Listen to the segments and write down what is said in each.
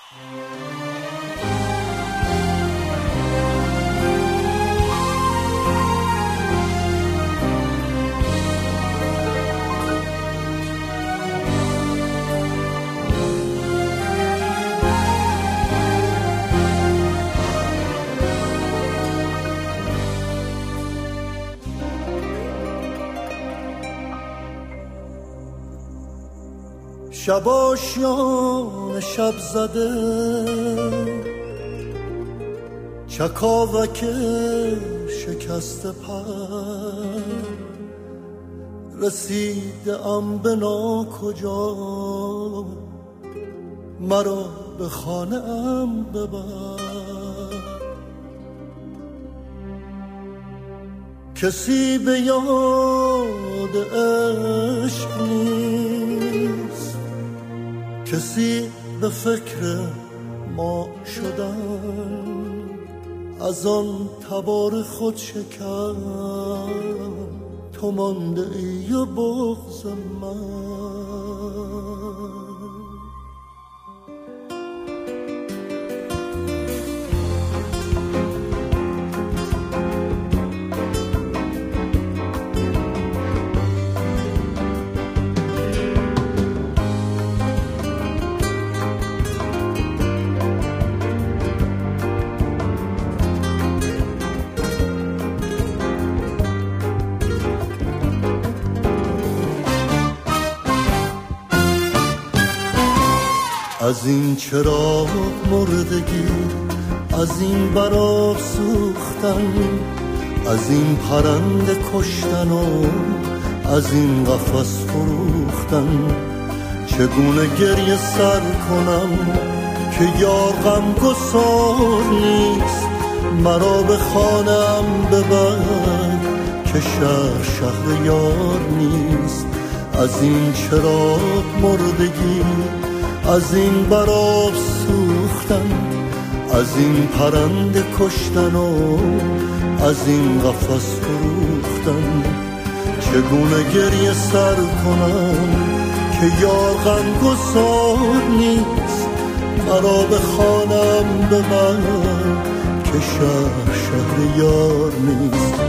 شب آشیان شب زده چکاوک شکسته پر رسیده ام به ناکجا مرا به خانه ام ببر کسی به یاد عشق نیست کسی به فکر ما شدن از آن تبار خود شکر تو مانده ای و بغض من از این چراغ مردگی از این براب سوختن از این پرنده کشتن و از این قفس فروختن چگونه گریه سر کنم که یار غمگسار نیست مرا به خانه‌ام ببر که شهر یار نیست از این چراغ مردگی از این براب سوختن از این پرنده کشتن و از این قفس فروختن چگونه گریه سر کنم که یار غمگسار نیست مرا به خانه‌ام ببر که شهر یار نیست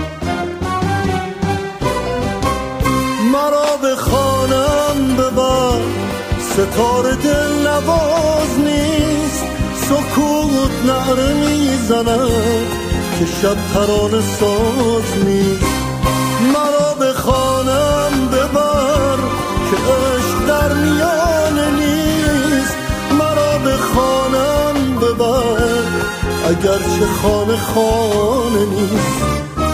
مرا به خانه‌ام ببر ستاره دل نواز نیست سکوت نعره میزند که شب ترانه ساز نیست مرا به خانه‌ام ببر که عشق در میانه نیست مرا به خانه‌ام ببر اگرچه خانه نیست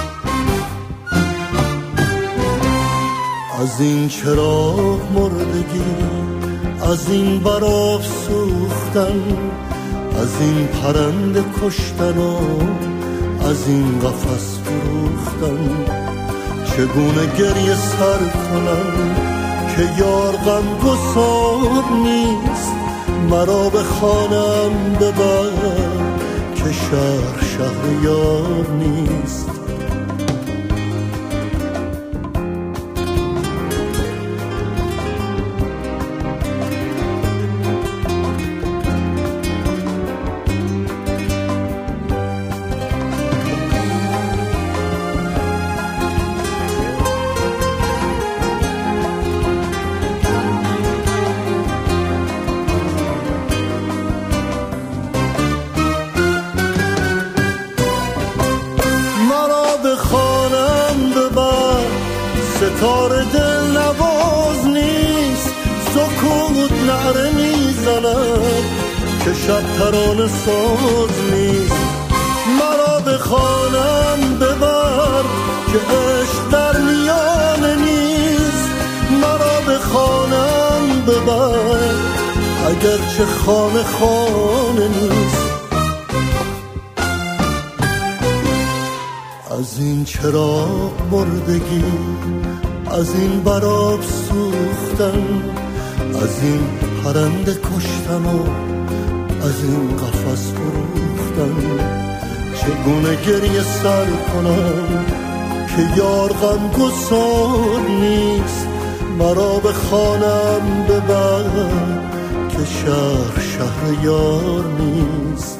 از این چراغ مردگی از این براب سوختن از این پرنده کشتن و از این قفس فروختن چگونه گریه سر کنم که یار غمگسار نیست مرا به خانه‌ام ببر که شهر یار نیست ستاره دل نواز نیست سکوت نعره میزند که شب ترانه ساز نیست مرا به خانه‌ام ببر که عشق در میانه نیست مرا به خانه‌ام ببر اگرچه خانه نیست از این چراغ مردگی از این براب سوختن از این پرنده کشتن و از این قفس فروختن چگونه گریه سر کنم که یار غمگسار نیست مرا به خانه‌ام ببر که شهر شهر یار نیست،